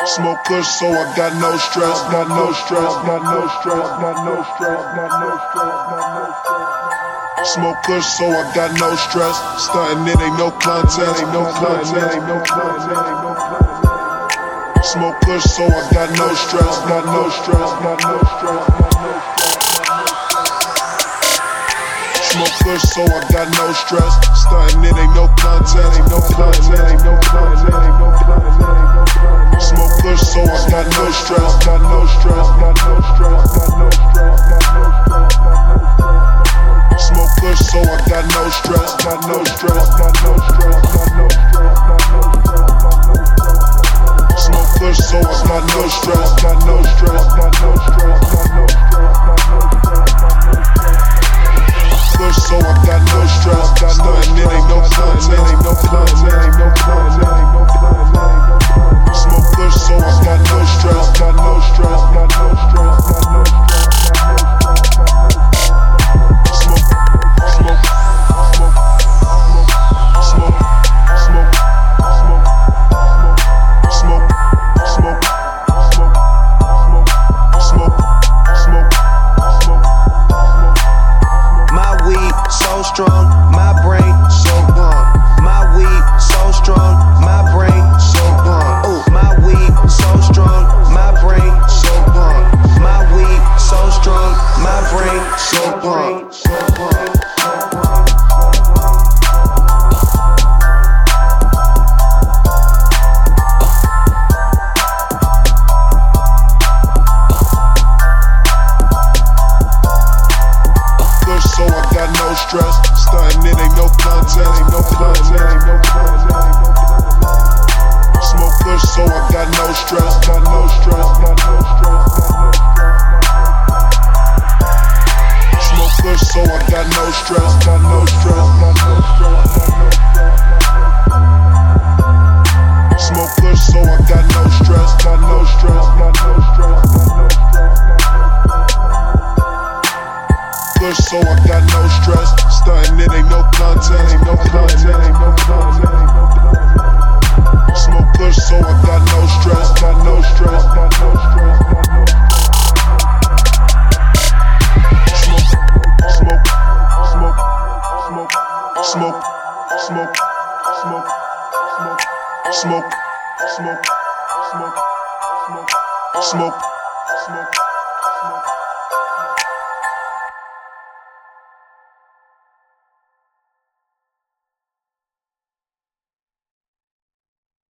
Smoke kush, so I got no stress, got no stress, got no stress, got no stress, got no stress, got no stress. Smoke kush, so I got no stress. Stuntin', it ain't no contest, ain't no contest, ain't no contest, ain't no contest. Smoke kush, so I got no stress, got no stress, got no stress, got no stress. Smoke kush, so I got no stress. Stuntin', it ain't no contest, ain't no contest, ain't no contest, ain't no contest, ain't no contest. Smoke kush, so I got no stress, got no stress, got no stress, got no stress, got no stress, got no stress. Smoke kush, so I got no stress, got no stress, got no stress, got no stress, got no stress, got no stress. Smoke kush, so I got no stress, got no stress, got no stress, got no stress, got no stress, got no stress. Kush, so I got no stress, got nothing, it ain't no contest, ain't no contest, ain't no contest, ain't no contest, ain't no contest. Smoke kush, so I got no stress, got no stress, got no stress, got no stress, got no stress, got no stress. Smoke, smoke, smoke, smoke, smoke, smoke, smoke, smoke, smoke, smoke, smoke, smoke, smoke. My weed so strong, my brain so gone. My weed so strong, my brain so gone. Ooh, my weed so strong, my brain so gone. My weed so strong, my brain so gone. So I got no stress, stuntin', it ain't no contest, ain't no contest, ain't no contest, ain't no contest. Smoke kush, so I got no stress, got no stress, got no stress, got no stress. Smoke kush, so I got no stress, got no stress, got no stress, got no stress. Smoke kush, so I got no stress, got no stress, got no stress, got no stress. Kush, so I got no stress. Stuntin', it ain't no contest, ain't no contest, ain't no contest, ain't no contest. Smoke kush, so I got no stress, got no stress, got no stress, got no stress. Smoke, smoke, smoke, smoke, smoke, smoke, smoke, smoke, smoke, smoke, smoke, smoke, smoke, smoke.